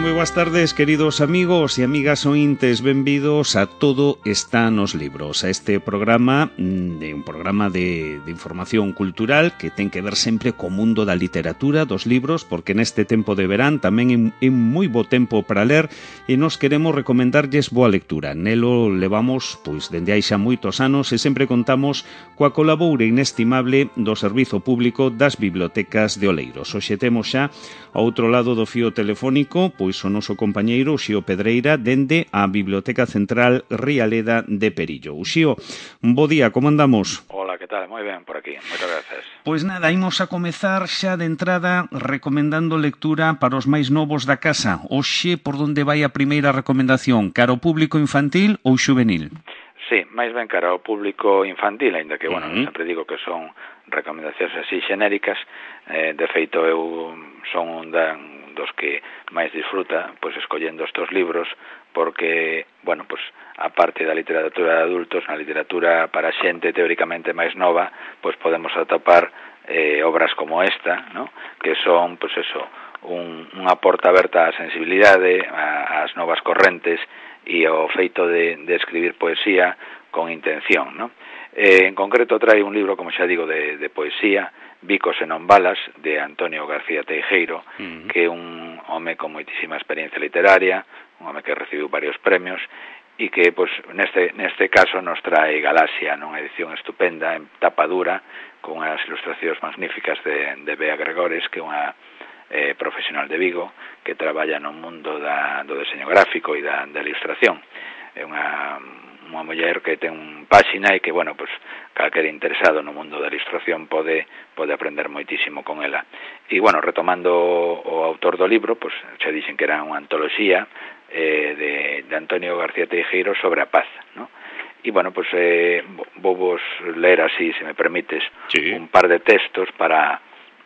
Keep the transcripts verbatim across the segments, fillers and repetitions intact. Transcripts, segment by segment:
moi boas tardes, queridos amigos e amigas ointes, benvidos a Todo está nos libros, a este programa, de un programa de, de información cultural que ten que ver sempre co mundo da literatura, dos libros, porque neste tempo de verán tamén é un moi bo tempo para ler e nos queremos recomendarlles boa lectura. Nelo levamos, pois, dende hai xa moitos anos e sempre contamos coa colaboura inestimable do Servizo Público das Bibliotecas de Oleiros. Hoxe temos xa ao outro lado do fío telefónico pois o noso compañeiro Uxío Pedreira dende a Biblioteca Central Rialeda de Perillo. Uxío, bo día, como andamos? Hola, que tal? Moi ben por aquí, moitas gracias. Pois nada, imos a comezar xa de entrada recomendando lectura para os máis novos da casa. Hoxe, por onde vai a primeira recomendación? Cara ao público infantil ou xuvenil? Sí, máis ben cara ao público infantil, ainda que, bueno, uh-huh. sempre digo que son recomendacións así xenéricas. Eh, de feito, eu son un da, dos que máis disfruta pois escollendo estes libros, porque, bueno, pois a parte da literatura de adultos, na literatura para xente teóricamente máis nova, pois podemos atopar eh, obras como esta, ¿no? Que son, pois eso, un, unha porta aberta á sensibilidade, ás novas correntes e ao feito de, de escribir poesía con intención, ¿no? Eh, en concreto trae un libro, como xa digo, de, de poesía, Bicos e non balas, de Antonio García Teijeiro, uh-huh. que é un home con moitísima experiencia literaria, un home que recibiu varios premios, e que, pues, neste, neste caso nos trae Galaxia, nunha edición estupenda, en tapa dura, con unhas ilustracións magníficas de, de Bea Gregores, que é unha eh, profesional de Vigo, que traballa no mundo da, do deseño gráfico e da, da ilustración. É unha... unha muller que ten páxina e que, bueno, pues, calquera interesado no mundo da ilustración pode pode aprender moitísimo con ela. E, bueno, retomando o autor do libro, pues, xa dixen que era unha antoloxía eh, de, de Antonio García Teijeiro sobre a paz, ¿no? E, bueno, pues, eh, vou vos ler así, se me permites, sí. un par de textos para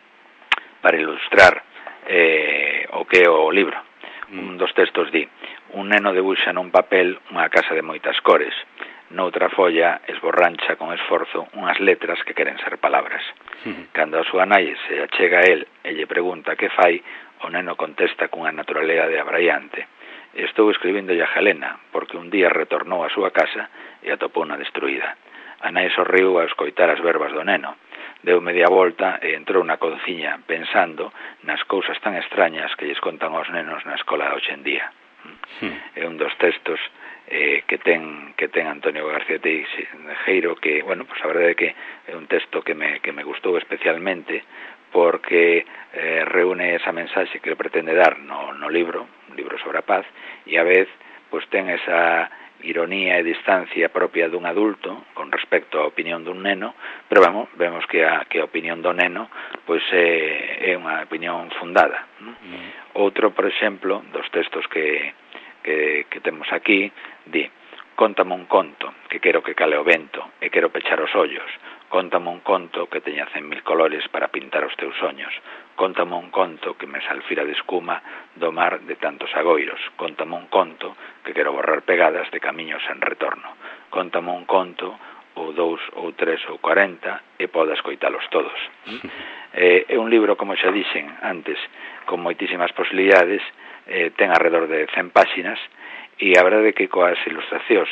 para ilustrar eh, o que é o libro. Un dos textos di: un neno debuxa nun papel unha casa de moitas cores. Noutra folla esborrancha con esforzo unhas letras que queren ser palabras. Uh-huh. Cando a súa nai se achega a el e lle pregunta que fai, o neno contesta cunha naturalidade abraiante: estou escribíndolle a Helena, porque un día retornou á súa casa e atopou unha destruída. A nai sorriu ao escoitar as verbas do neno. Deu media volta e entrou na cociña pensando nas cousas tan extrañas que lles contan aos nenos na escola hoxe en día. Sí. É un dos textos eh, que ten que ten Antonio García Teijeiro, que, bueno, pues a verdade é que é un texto que me, que me gustou especialmente porque eh, reúne esa mensaxe que pretende dar no, no libro, un libro sobre a paz, e a vez pues ten esa ironía e distancia propia dun adulto con respecto á opinión dun neno, pero vamos, vemos que a, que a opinión do neno pois é, é unha opinión fundada, ¿no? Mm. Outro, por exemplo, dos textos que, que, que temos aquí, di: contame un conto, que quero que cale o vento, e quero pechar os ollos. Contame un conto que teña cen mil colores para pintar os teus soños. Contame un conto que me salfira de escuma do mar de tantos agoiros. Contame un conto que quero borrar pegadas de camiños en retorno. Contame un conto, ou dous, ou tres, ou cuarenta, e podas coitalos todos. eh, é un libro, como xa dixen antes, con moitísimas posibilidades, eh, ten alrededor de cen páxinas, e a verdade é que coas ilustracións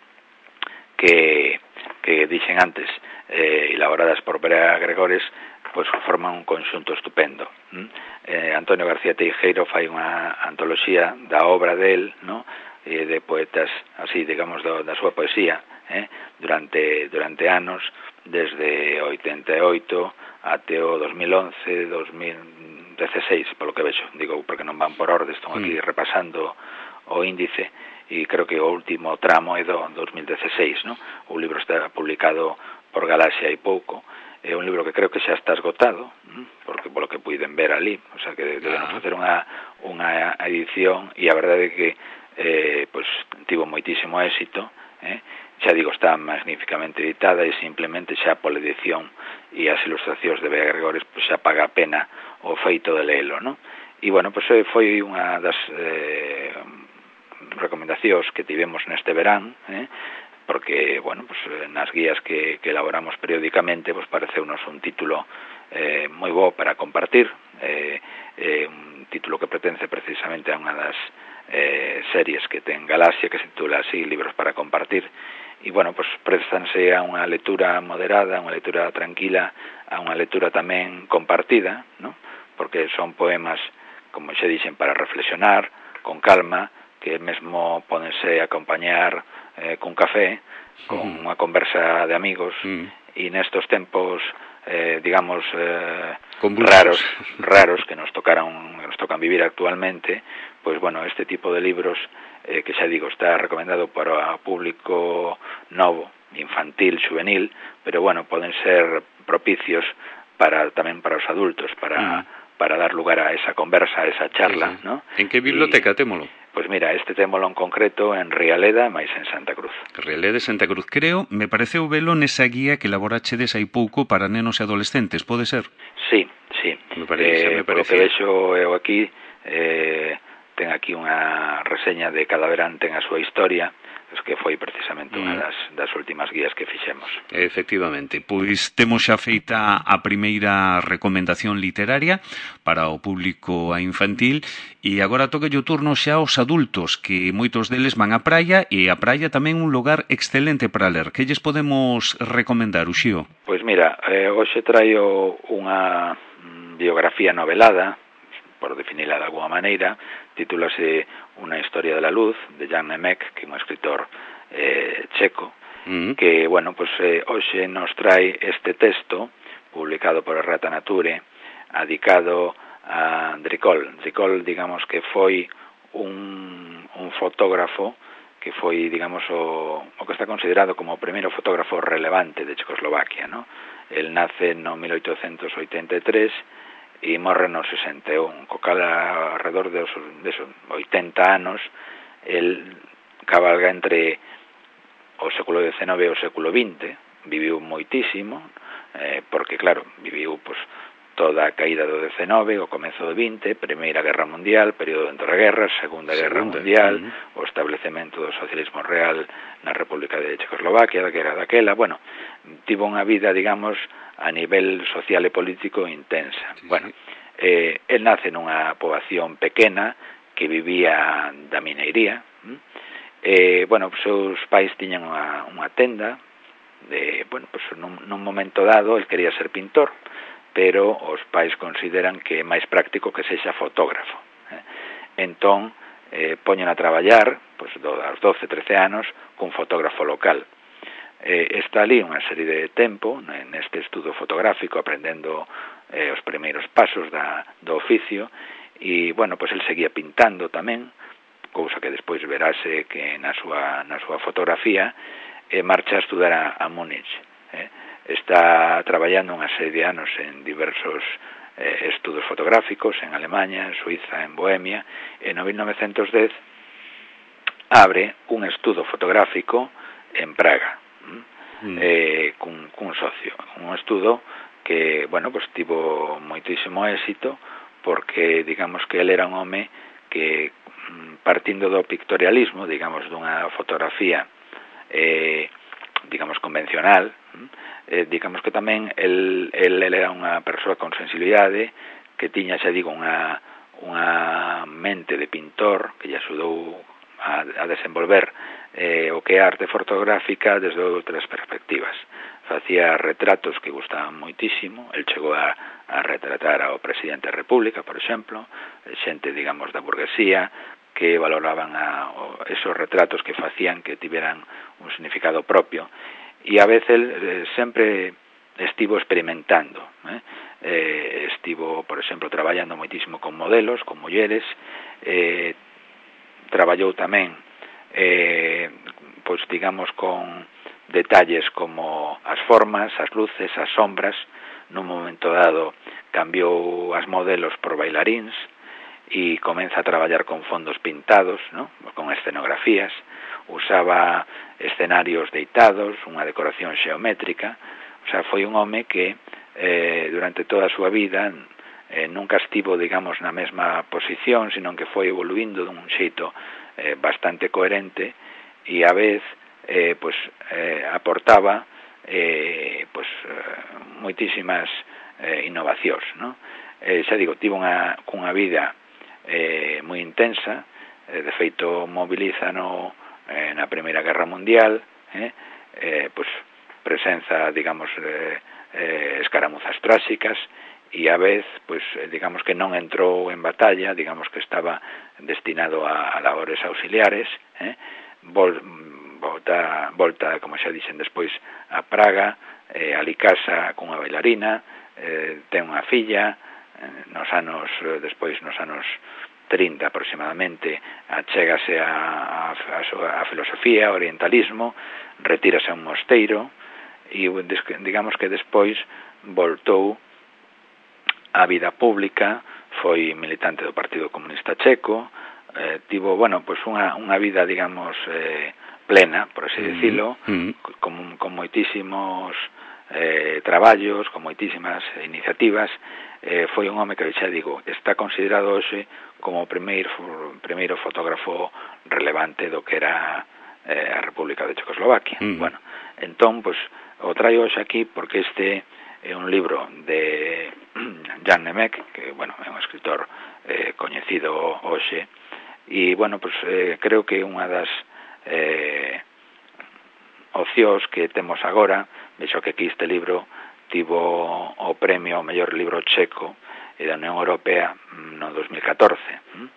que, que dixen antes, eh, elaboradas por Bea Gregores, pois forman un conxunto estupendo. ¿Mm? Eh, Antonio García Teijeiro fai unha antoloxía da obra del, ¿no? eh, de poetas, así, digamos, do, da súa poesía, eh? durante durante anos, desde oitenta e oito até o dos mil once, dos mil dieciséis, polo que vexo, digo, porque non van por orde, estou aquí mm. repasando o índice, e creo que o último tramo é do dos mil dieciséis, ¿no? O libro está publicado por Galaxia hai pouco. É un libro que creo que xa está esgotado, porque polo que puiden ver ali, o sea que deben facer unha unha edición, e a verdade é que eh, pues, tivo moitísimo éxito, eh? Xa digo, está magníficamente editada, e simplemente xa pola edición e as ilustracións de Bea Gregores, pues, xa paga a pena o feito de leelo, ¿no? E, bueno, pues, foi unha das eh, recomendacións que tivemos neste verán, eh? porque, bueno, pues, nas guías que, que elaboramos periódicamente, pues, pareceunos un título eh, moi bo para compartir, eh, eh, un título que pertence precisamente a unha das eh, series que ten Galaxia, que se titula así, Libros para compartir, e, bueno, pues prestanse a unha lectura moderada, a unha lectura tranquila, a unha lectura tamén compartida, ¿no? Porque son poemas, como xa dixen, para reflexionar, con calma, que mesmo pódense acompañar eh, cun café, con uh-huh. unha conversa de amigos, uh-huh. e nestos tempos, eh, digamos, eh, raros, raros que nos tocaron, que nos tocan vivir actualmente, pois, bueno, este tipo de libros, eh, que xa digo, está recomendado para público novo, infantil, juvenil, pero, bueno, poden ser propicios para tamén para os adultos, para, uh-huh. para dar lugar a esa conversa, a esa charla, uh-huh. ¿no? En que biblioteca, y, témolo? Pois mira, este témolo en concreto en Rialeda, máis en Santa Cruz. Rialeda e Santa Cruz. Creo, me pareceu velo nesa guía que elaborachedes hai pouco para nenos e adolescentes, pode ser? Sí, sí. Me parece, eh, me parece. Porque vexo eu aquí, eh, ten aquí unha reseña de cada verán ten a súa historia, que foi precisamente unha das, das últimas guías que fixemos. Efectivamente, pois temos xa feita a primeira recomendación literaria para o público infantil e agora toca o turno xa aos adultos, que moitos deles van á praia e a praia tamén un lugar excelente para ler. Que lles podemos recomendar, Uxío? Pois mira, eh, hoxe traio unha biografía novelada, por definirla de alguna maneira, titúlase Una historia de la luz, de Jan Nemec, que é un escritor eh, checo, mm. que, bueno, pues eh, hoxe nos trae este texto, publicado por Errata Nature, adicado a Dricol. Dricol, digamos, que foi un, un fotógrafo que foi, digamos, o, o que está considerado como o primeiro fotógrafo relevante de Checoslovaquia, ¿no? El nace no mil oitocentos oitenta e tres e morre no sesenta e un, co cal alrededor de esos oitenta anos, el cabalga entre o século dezenove e o século vinte, viviu moitísimo, eh, porque, claro, viviu pues, toda a caída do dezenove, o comezo do vinte, Primeira Guerra Mundial, período de entreguerras, Segunda Guerra Segunda. Mundial, uh-huh. o establecemento do socialismo real na República de Checoslovaquia, que era daquela, bueno, tivo unha vida, digamos, a nivel social e político intensa. Sí, bueno, sí. Eh, el nace nunha poboación pequena que vivía da mineiría. Eh, bueno, os seus pais tiñan unha, unha tenda de, bueno, pues nun, nun momento dado el quería ser pintor, pero os pais consideran que é máis práctico que sexa fotógrafo. Eh? Entón, eh, poñen a traballar, pues, do, aos doce, trece anos, cun fotógrafo local. Eh, está ali unha serie de tempo neste estudo fotográfico, aprendendo eh, os primeiros pasos da, do oficio, e, bueno, pues el seguía pintando tamén, cousa que despois verase que na súa, na súa fotografía, eh, marcha a estudar a, a Múnich. Eh. Está traballando unha serie de anos en diversos eh, estudos fotográficos, en Alemanha, en Suiza, en Bohemia, e no mil novecentos dez abre un estudo fotográfico en Praga, mm. eh, cun, cun socio, un estudo que, bueno, pues tivo moitísimo éxito, porque, digamos, que ele era un home que, partindo do pictorialismo, digamos, dunha fotografía eh, digamos, convencional, eh, digamos que tamén el, el, el era unha persoa con sensibilidade, que tiña, xa digo, unha, unha mente de pintor, que lle axudou a, a desenvolver eh, o que é arte fotográfica desde outras perspectivas. Facía retratos que gustaban moitísimo, el chegou a, a retratar ao presidente da República, por exemplo, xente, digamos, da burguesía, que valoraban a, o, esos retratos que facían que tiveran un significado propio, e a veces eh, sempre estivo experimentando, eh? Eh, estivo, por exemplo, traballando moitísimo con modelos, con mulleres, eh, traballou tamén, eh, pois digamos, con detalles como as formas, as luces, as sombras. Nun momento dado cambiou as modelos por bailaríns e comeza a traballar con fondos pintados, ¿no? Con escenografías, usaba escenarios deitados, unha decoración xeométrica. O sea, foi un home que eh, durante toda a súa vida eh, nunca estivo, digamos, na mesma posición, sino que foi evoluindo dun xeito eh, bastante coherente, e a vez eh, pues, eh, aportaba eh, pues, eh, moitísimas eh, innovacións, ¿no? Eh, xa digo, tivo unha, unha vida eh, moi intensa, eh, de feito mobilízano eh, na Primeira Guerra Mundial, eh, eh, pues, presenza, digamos, eh, eh, escaramuzas tráxicas, e a vez, pues, digamos que non entrou en batalla, digamos que estaba destinado a, a labores auxiliares, eh, vol, volta, volta, como xa dixen despois, a Praga, eh, ali casa cunha bailarina, eh, ten unha filla, eh, nos anos, eh, despois nos anos trinta aproximadamente, achégase a, a, a, a filosofía, orientalismo, retírase a un mosteiro, e digamos que despois voltou a vida pública, foi militante do Partido Comunista Checo, eh, tivo, bueno, pues unha, unha vida, digamos, eh, plena, por así decirlo, mm-hmm. con, con moitísimos eh, traballos, con moitísimas iniciativas. Eh, foi un home que, xa digo, está considerado hoxe como o primeiro, primeiro fotógrafo relevante do que era eh, a República de Checoslovaquia. Mm-hmm. Bueno, entón, pues, o traio hoxe aquí porque este é un libro de Jan Nemec, que, bueno, é un escritor eh, coñecido hoxe, e, bueno, pues, eh, creo que unha das eh, opcións que temos agora, vexo que aquí este libro tivo o premio ao mellor libro checo e da Unión Europea no dos mil catorce.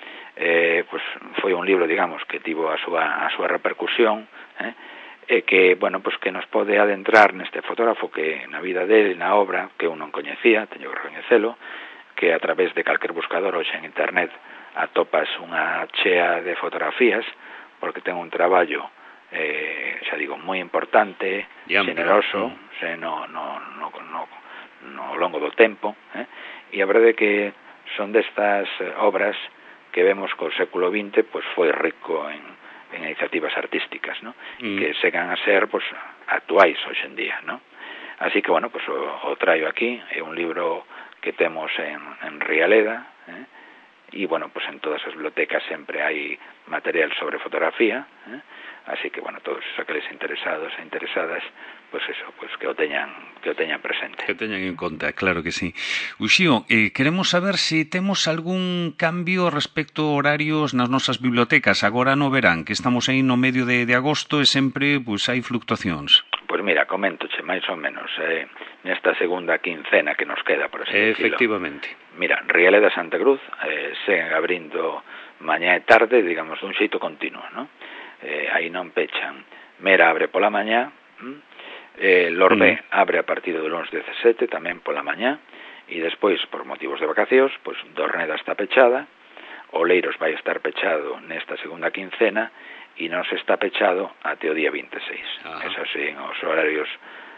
Eh, pues, foi un libro, digamos, que tivo a súa, a súa repercusión, eh, e que, bueno, pues que nos pode adentrar neste fotógrafo que na vida dele, na obra, que eu non coñecía, teño que recoñecelo, que a través de calquer buscador hoxe en internet atopas unha chea de fotografías, porque ten un traballo, eh, xa digo, moi importante, generoso, se no, no, no, no, no longo do tempo, eh? E a verdade é que son destas obras que vemos que o século vinte pues, foi rico en en iniciativas artísticas, ¿no? Mm. Que segan a ser, pues, actuais hoxe en día, ¿no? Así que, bueno, pues o, o traio aquí, é un libro que temos en, en Rialeda, ¿eh? E, bueno, pues en todas as bibliotecas sempre hai material sobre fotografía, ¿eh? Así que, bueno, todos aqueles interesados e interesadas, pues eso, pues que o teñan que o teñan presente. Que teñan en conta, claro que sí. Uxío, eh, queremos saber se si temos algún cambio respecto a horarios nas nosas bibliotecas agora no verán, que estamos aí no medio de, de agosto e sempre pues, hai fluctuacións. Pois mira, coméntoche máis ou menos eh, nesta segunda quincena que nos queda, por así decirlo. Efectivamente. Mira, Rialeda Santa Cruz eh, seguen abrindo mañá e tarde, digamos, dun xeito continuo, ¿no? Eh, aí non pechan. Mera abre pola mañá, hm? eh, Lorbé mm. abre a partir do lunes dezasete, tamén pola mañá, e despois, por motivos de vacacións, pois Dorneda está pechada, Oleiros vai estar pechado nesta segunda quincena, e non se está pechado até o día veintiséis. Ah. Esos son os horarios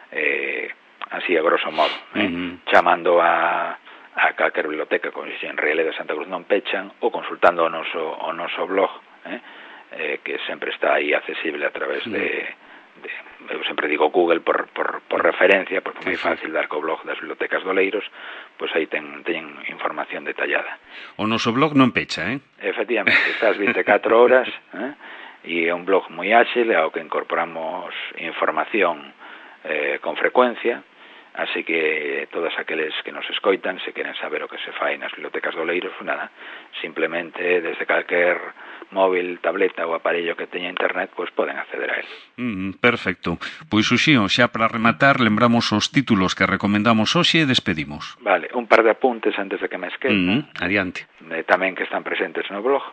eh, así a grosso modo, eh? Mm-hmm. Chamando a a calquer biblioteca con en Rialeda de Santa Cruz non pechan, ou consultando o noso, o noso blog, eh? Eh, que sempre está aí accesible a través mm. de, de eu sempre digo Google por, por, por referencia, porque é moi fácil dar co blog das bibliotecas de Oleiros, pois aí ten, ten información detallada. O noso blog non pecha, eh? Efectivamente, está as veinticuatro horas, eh? E é un blog moi áxil ao que incorporamos información eh, con frecuencia, así que todos aqueles que nos escoitan, se queren saber o que se fai nas bibliotecas de Oleiros, nada, simplemente desde calquer móvil, tableta ou aparello que teña internet, pois poden acceder a él. Mm, perfecto. Pois, Uxío, xa para rematar, lembramos os títulos que recomendamos hoxe e despedimos. Vale, un par de apuntes antes de que me esqueza. Mm, adiante. Eh, tamén que están presentes no blog.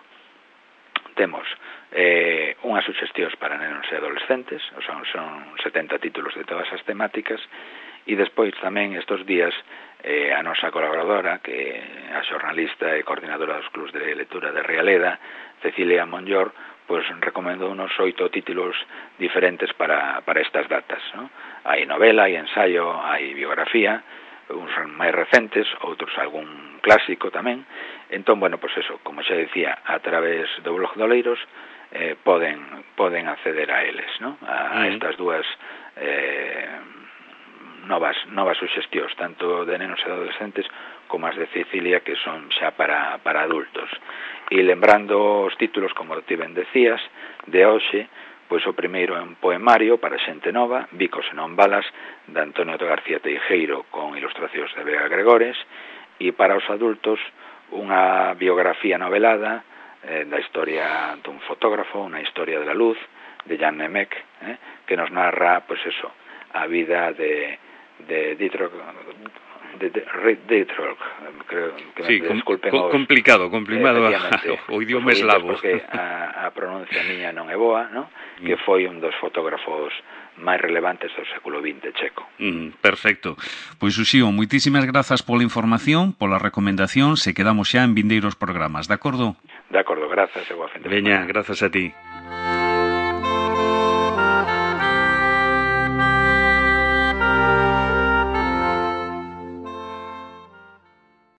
Temos eh, unhas suxestións para nenos e adolescentes, son, son setenta títulos de todas as temáticas, e despois tamén estes días eh, a nosa colaboradora, que é a xornalista e coordinadora dos clubs de lectura de Rialeda, Cecilia Monllor, pois recomendou unos oito títulos diferentes para, para estas datas, ¿no? Hai novela, hai ensayo, hai biografía, uns máis recentes, outros algún clásico tamén. Entón, bueno, pois eso, como xa decía, a través do blog de Oleiros eh, poden, poden acceder a eles, ¿no? A, a estas dúas eh, novas, novas suxestións, tanto de nenos e adolescentes como as de Cecilia, que son xa para, para adultos. E lembrando os títulos, como ti ben decías, de hoxe, pois o primeiro é un poemario para xente nova, Bicos e non balas, de Antonio García Teijeiro, con ilustracións de Vega Gregores, e para os adultos unha biografía novelada eh, da historia dun fotógrafo, unha historia de la luz, de Jan Nemec, eh, que nos narra, pues eso, a vida de de Dietrich, de, de, de Dietrich, creo que sí, me disculpen com, os, complicado, complicado eh, o idioma eslavo, porque a, a pronuncia miña non é boa, ¿no? Que foi un dos fotógrafos máis relevantes do século vinte checo. Mm, perfecto. Pois, Uxío, moitísimas grazas pola información, pola recomendación, se quedamos xa en vindeiros programas, de acordo? De acordo, grazas e boa fin de semana. Veña, grazas a ti.